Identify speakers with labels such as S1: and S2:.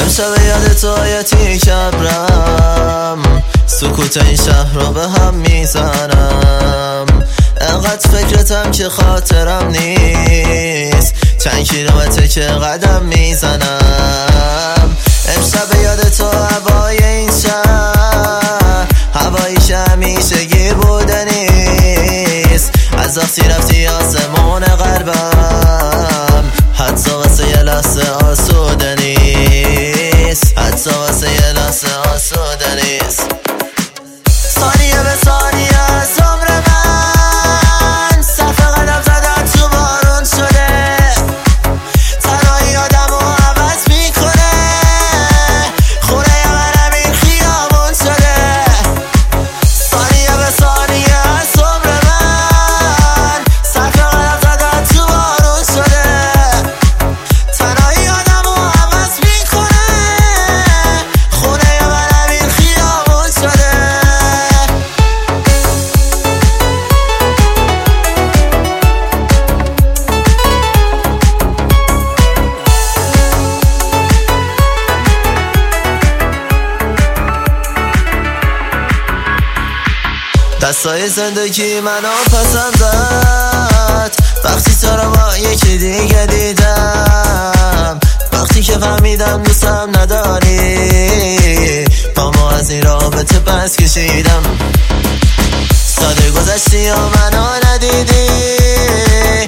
S1: امشب یاد تو آیتی کبرم، سکوت این شهر رو به هم میزنم. انقدر فکرتم که خاطرم نیست، چند کیلومتر که قدم میزنم. امشب یاد تو هوای این شهر، هوایی که همیشگی بوده نیست. از وقتی رفتی آسمون قلبم، حتی واسه یه لحظه آسوده نیست، حتی واسه یه لحظه آسوده نیست. ثانیه به ثانیه از عمر من، صرف قدم زدن تو بارون شده. تنهایی آدمو عوض میکنه، خونه منم این خیابون شده. ثانیه به ثانیه از عمر من، صرف قدم زدن تو بارون شده. تنهایی آدمو عوض میکنه، خونه منم این خیابون شده. دستای زندگی منو پسند زد، وقتی تو رو با یکی دیگه دیدم. وقتی که فهمیدم دوستم نداری، پامو از این رابطه پس کشیدم. ساده گذشتی و منو ندیدی،